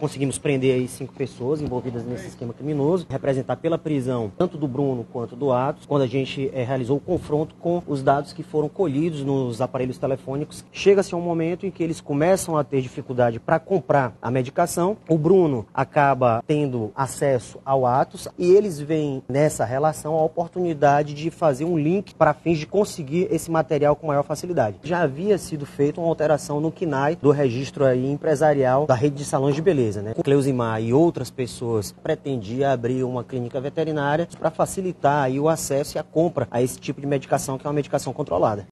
conseguimos prender aí 5 pessoas envolvidas nesse esquema criminoso, representar pela prisão tanto do Bruno quanto do Atos, quando a gente realizou o confronto com os dados que foram colhidos nos aparelhos telefônicos. Chega-se a um momento em que eles começam a ter dificuldade para comprar a medicação, o Bruno acaba tendo acesso ao Atos e eles veem nessa relação a oportunidade de fazer um link para fins de conseguir esse material com maior facilidade. Já havia sido feita uma alteração no CNAE do registro aí empresarial da rede de salões de beleza, né? O Cleusimar e outras pessoas pretendiam abrir uma clínica veterinária para facilitar aí o acesso e a compra a esse tipo de medicação, que é uma medicação controlada.